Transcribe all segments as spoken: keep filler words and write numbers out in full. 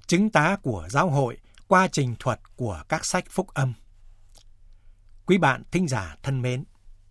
chứng tá của giáo hội qua trình thuật của các sách phúc âm. Quý bạn thính giả thân mến,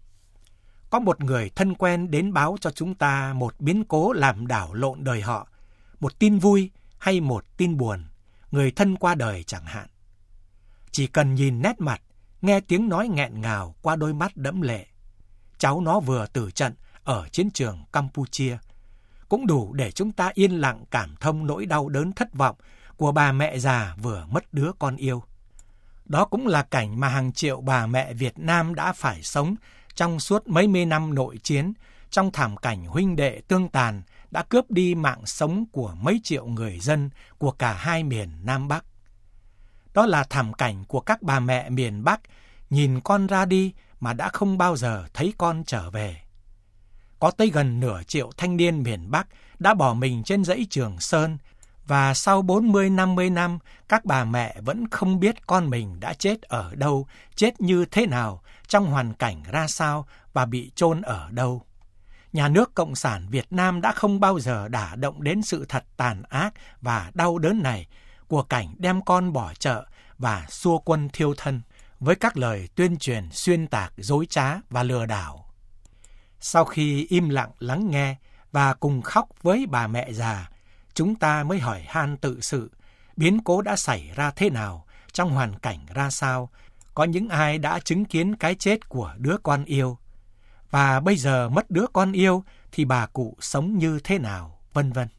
có một người thân quen đến báo cho chúng ta một biến cố làm đảo lộn đời họ, một tin vui hay một tin buồn, người thân qua đời chẳng hạn. Chỉ cần nhìn nét mặt, nghe tiếng nói nghẹn ngào qua đôi mắt đẫm lệ, cháu nó vừa tử trận ở chiến trường Campuchia, cũng đủ để chúng ta yên lặng cảm thông nỗi đau đớn thất vọng của bà mẹ già vừa mất đứa con yêu. Đó cũng là cảnh mà hàng triệu bà mẹ Việt Nam đã phải sống trong suốt mấy mươi năm nội chiến, trong thảm cảnh huynh đệ tương tàn đã cướp đi mạng sống của mấy triệu người dân của cả hai miền Nam Bắc. Đó là thảm cảnh của các bà mẹ miền Bắc nhìn con ra đi mà đã không bao giờ thấy con trở về. Có tới gần nửa triệu thanh niên miền Bắc đã bỏ mình trên dãy Trường Sơn, và sau bốn mươi năm mươi năm, các bà mẹ vẫn không biết con mình đã chết ở đâu, chết như thế nào, trong hoàn cảnh ra sao và bị chôn ở đâu. Nhà nước Cộng sản Việt Nam đã không bao giờ đả động đến sự thật tàn ác và đau đớn này của cảnh đem con bỏ chợ và xua quân thiêu thân, với các lời tuyên truyền xuyên tạc, dối trá và lừa đảo. Sau khi im lặng lắng nghe và cùng khóc với bà mẹ già, chúng ta mới hỏi han tự sự, biến cố đã xảy ra thế nào, trong hoàn cảnh ra sao, có những ai đã chứng kiến cái chết của đứa con yêu, và bây giờ mất đứa con yêu thì bà cụ sống như thế nào, vân vân.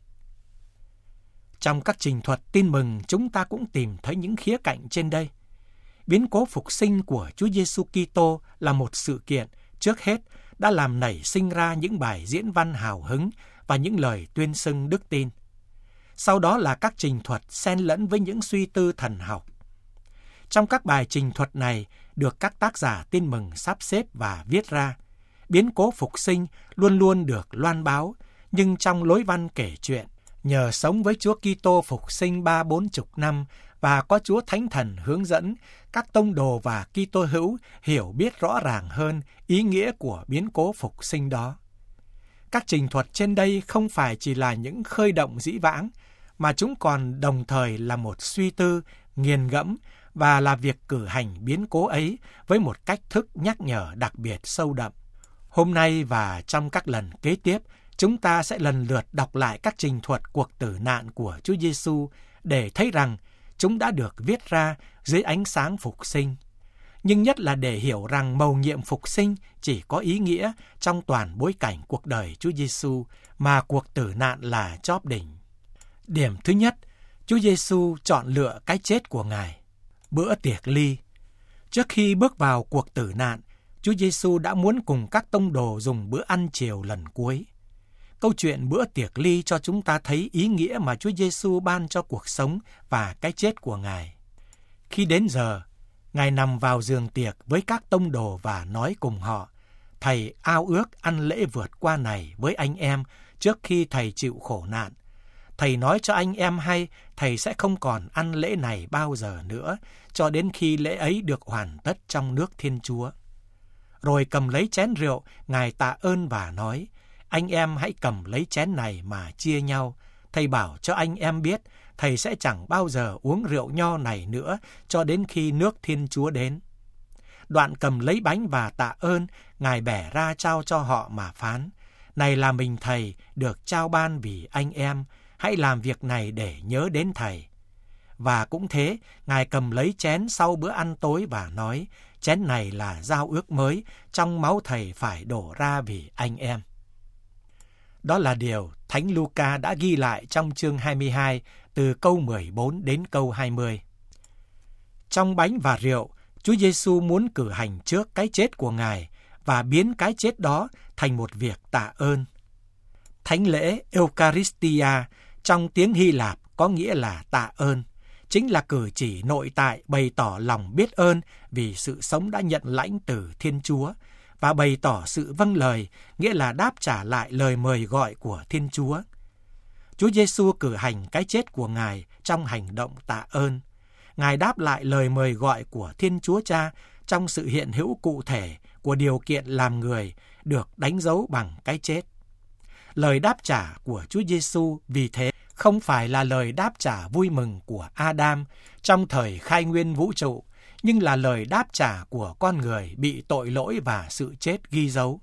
Trong các trình thuật tin mừng, chúng ta cũng tìm thấy những khía cạnh trên đây. Biến cố phục sinh của Chúa Giêsu Kitô là một sự kiện, trước hết, đã làm nảy sinh ra những bài diễn văn hào hứng và những lời tuyên xưng đức tin. Sau đó là các trình thuật xen lẫn với những suy tư thần học. Trong các bài trình thuật này được các tác giả tin mừng sắp xếp và viết ra, biến cố phục sinh luôn luôn được loan báo, nhưng trong lối văn kể chuyện, nhờ sống với Chúa Kitô phục sinh ba bốn chục năm và có Chúa Thánh Thần hướng dẫn, các tông đồ và Kitô hữu hiểu biết rõ ràng hơn ý nghĩa của biến cố phục sinh đó. Các trình thuật trên đây không phải chỉ là những khơi động dĩ vãng, mà chúng còn đồng thời là một suy tư, nghiền ngẫm và là việc cử hành biến cố ấy với một cách thức nhắc nhở đặc biệt sâu đậm. Hôm nay và trong các lần kế tiếp, chúng ta sẽ lần lượt đọc lại các trình thuật cuộc tử nạn của Chúa Giêsu để thấy rằng chúng đã được viết ra dưới ánh sáng phục sinh. Nhưng nhất là để hiểu rằng mầu nhiệm phục sinh chỉ có ý nghĩa trong toàn bối cảnh cuộc đời Chúa Giêsu, mà cuộc tử nạn là chóp đỉnh. Điểm thứ nhất, Chúa Giêsu chọn lựa cái chết của Ngài. Bữa tiệc ly. Trước khi bước vào cuộc tử nạn, Chúa Giêsu đã muốn cùng các tông đồ dùng bữa ăn chiều lần cuối. Câu chuyện bữa tiệc ly cho chúng ta thấy ý nghĩa mà Chúa Giêsu ban cho cuộc sống và cái chết của Ngài. Khi đến giờ, Ngài nằm vào giường tiệc với các tông đồ và nói cùng họ: Thầy ao ước ăn lễ vượt qua này với anh em trước khi Thầy chịu khổ nạn. Thầy nói cho anh em hay, Thầy sẽ không còn ăn lễ này bao giờ nữa, cho đến khi lễ ấy được hoàn tất trong nước Thiên Chúa. Rồi cầm lấy chén rượu, Ngài tạ ơn và nói: Anh em hãy cầm lấy chén này mà chia nhau. Thầy bảo cho anh em biết, Thầy sẽ chẳng bao giờ uống rượu nho này nữa cho đến khi nước Thiên Chúa đến. Đoạn cầm lấy bánh và tạ ơn, Ngài bẻ ra trao cho họ mà phán: Này là mình Thầy được trao ban vì anh em, hãy làm việc này để nhớ đến Thầy. Và cũng thế, Ngài cầm lấy chén sau bữa ăn tối và nói: Chén này là giao ước mới, trong máu Thầy phải đổ ra vì anh em. Đó là điều Thánh Luca đã ghi lại trong chương hai mươi hai, từ câu mười bốn đến câu hai mươi. Trong bánh và rượu, Chúa Giêsu muốn cử hành trước cái chết của Ngài và biến cái chết đó thành một việc tạ ơn. Thánh lễ Eucharistia trong tiếng Hy Lạp có nghĩa là tạ ơn, chính là cử chỉ nội tại bày tỏ lòng biết ơn vì sự sống đã nhận lãnh từ Thiên Chúa, và bày tỏ sự vâng lời, nghĩa là đáp trả lại lời mời gọi của Thiên Chúa. Chúa Giêsu cử hành cái chết của Ngài trong hành động tạ ơn. Ngài đáp lại lời mời gọi của Thiên Chúa Cha trong sự hiện hữu cụ thể của điều kiện làm người được đánh dấu bằng cái chết. Lời đáp trả của Chúa Giêsu vì thế không phải là lời đáp trả vui mừng của Adam trong thời khai nguyên vũ trụ, nhưng là lời đáp trả của con người bị tội lỗi và sự chết ghi dấu.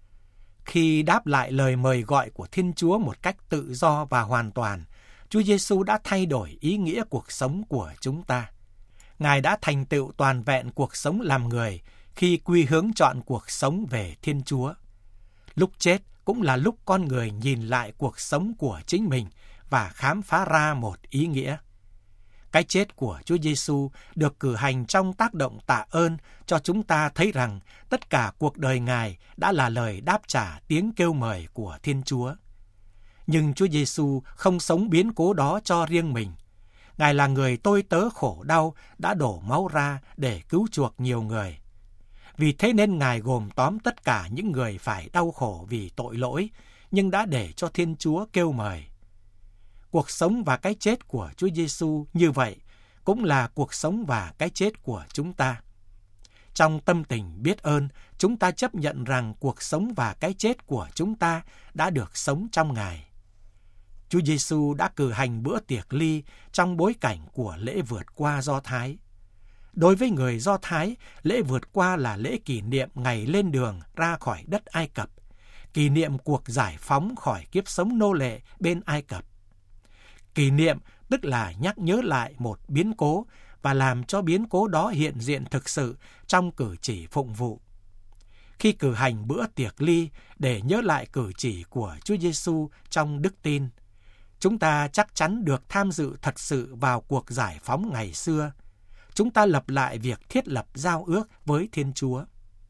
Khi đáp lại lời mời gọi của Thiên Chúa một cách tự do và hoàn toàn, Chúa Giêsu đã thay đổi ý nghĩa cuộc sống của chúng ta. Ngài đã thành tựu toàn vẹn cuộc sống làm người khi quy hướng chọn cuộc sống về Thiên Chúa. Lúc chết cũng là lúc con người nhìn lại cuộc sống của chính mình và khám phá ra một ý nghĩa. Cái chết của Chúa Giêsu được cử hành trong tác động tạ ơn cho chúng ta thấy rằng tất cả cuộc đời Ngài đã là lời đáp trả tiếng kêu mời của Thiên Chúa. Nhưng Chúa Giêsu không sống biến cố đó cho riêng mình. Ngài là người tôi tớ khổ đau đã đổ máu ra để cứu chuộc nhiều người. Vì thế nên Ngài gồm tóm tất cả những người phải đau khổ vì tội lỗi, nhưng đã để cho Thiên Chúa kêu mời. Cuộc sống và cái chết của Chúa Giêsu như vậy cũng là cuộc sống và cái chết của chúng ta. Trong tâm tình biết ơn, chúng ta chấp nhận rằng cuộc sống và cái chết của chúng ta đã được sống trong Ngài. Chúa Giêsu đã cử hành bữa tiệc ly trong bối cảnh của lễ vượt qua Do Thái. Đối với người Do Thái, lễ vượt qua là lễ kỷ niệm ngày lên đường ra khỏi đất Ai Cập, kỷ niệm cuộc giải phóng khỏi kiếp sống nô lệ bên Ai Cập. Kỷ niệm tức là nhắc nhớ lại một biến cố và làm cho biến cố đó hiện diện thực sự trong cử chỉ phụng vụ. Khi cử hành bữa tiệc ly để nhớ lại cử chỉ của Chúa Giêsu trong đức tin, chúng ta chắc chắn được tham dự thật sự vào cuộc giải phóng ngày xưa. Chúng ta lập lại việc thiết lập giao ước với Thiên Chúa.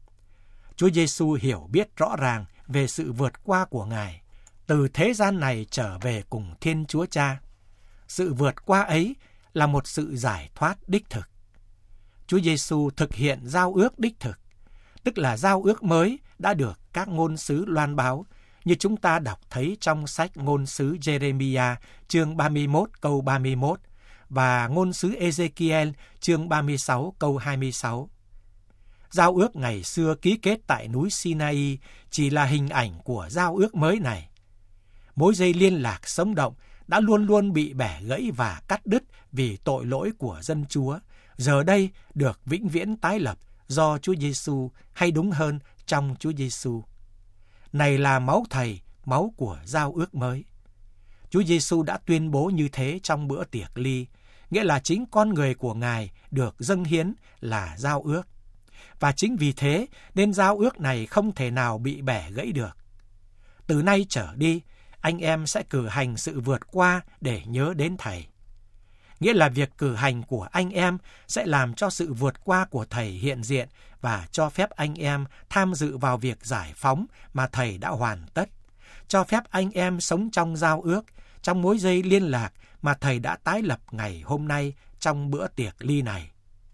Chúa Giêsu hiểu biết rõ ràng về sự vượt qua của Ngài, từ thế gian này trở về cùng Thiên Chúa Cha. Sự vượt qua ấy là một sự giải thoát đích thực. Chúa Giêsu thực hiện giao ước đích thực, tức là giao ước mới đã được các ngôn sứ loan báo, như chúng ta đọc thấy trong sách ngôn sứ Jeremiah chương ba mươi mốt câu ba mươi mốt và ngôn sứ Ezekiel chương ba mươi sáu câu hai mươi sáu. Giao ước ngày xưa ký kết tại núi Sinai chỉ là hình ảnh của giao ước mới này. Mối dây liên lạc sống động đã luôn luôn bị bẻ gãy và cắt đứt vì tội lỗi của dân Chúa, giờ đây được vĩnh viễn tái lập do Chúa Giêsu, hay đúng hơn trong Chúa Giêsu. Này là máu Thầy, máu của giao ước mới. Chúa Giêsu đã tuyên bố như thế trong bữa tiệc ly, nghĩa là chính con người của Ngài được dâng hiến là giao ước. Và chính vì thế nên giao ước này không thể nào bị bẻ gãy được. Từ nay trở đi, anh em sẽ cử hành sự vượt qua để nhớ đến Thầy. Nghĩa là việc cử hành của anh em sẽ làm cho sự vượt qua của Thầy hiện diện và cho phép anh em tham dự vào việc giải phóng mà Thầy đã hoàn tất. Cho phép anh em sống trong giao ước, trong mối dây liên lạc mà Thầy đã tái lập ngày hôm nay trong bữa tiệc ly này.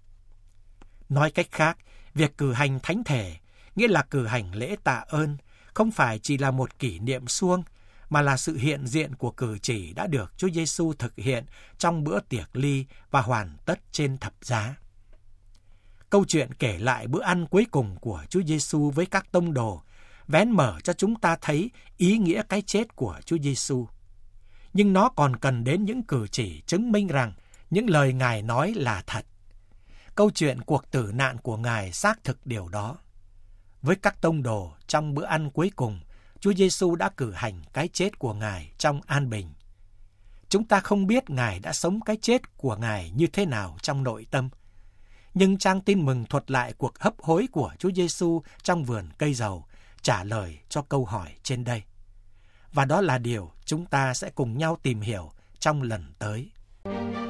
Nói cách khác, việc cử hành thánh thể, nghĩa là cử hành lễ tạ ơn, không phải chỉ là một kỷ niệm suông, mà là sự hiện diện của cử chỉ đã được Chúa Giêsu thực hiện trong bữa tiệc ly và hoàn tất trên thập giá. Câu chuyện kể lại bữa ăn cuối cùng của Chúa Giêsu với các tông đồ vén mở cho chúng ta thấy ý nghĩa cái chết của Chúa Giêsu. Nhưng nó còn cần đến những cử chỉ chứng minh rằng những lời Ngài nói là thật. Câu chuyện cuộc tử nạn của Ngài xác thực điều đó. Với các tông đồ trong bữa ăn cuối cùng, Chúa Giêsu đã cử hành cái chết của Ngài trong an bình. Chúng ta không biết Ngài đã sống cái chết của Ngài như thế nào trong nội tâm. Nhưng trang tin mừng thuật lại cuộc hấp hối của Chúa Giêsu trong vườn cây dầu, trả lời cho câu hỏi trên đây. Và đó là điều chúng ta sẽ cùng nhau tìm hiểu trong lần tới.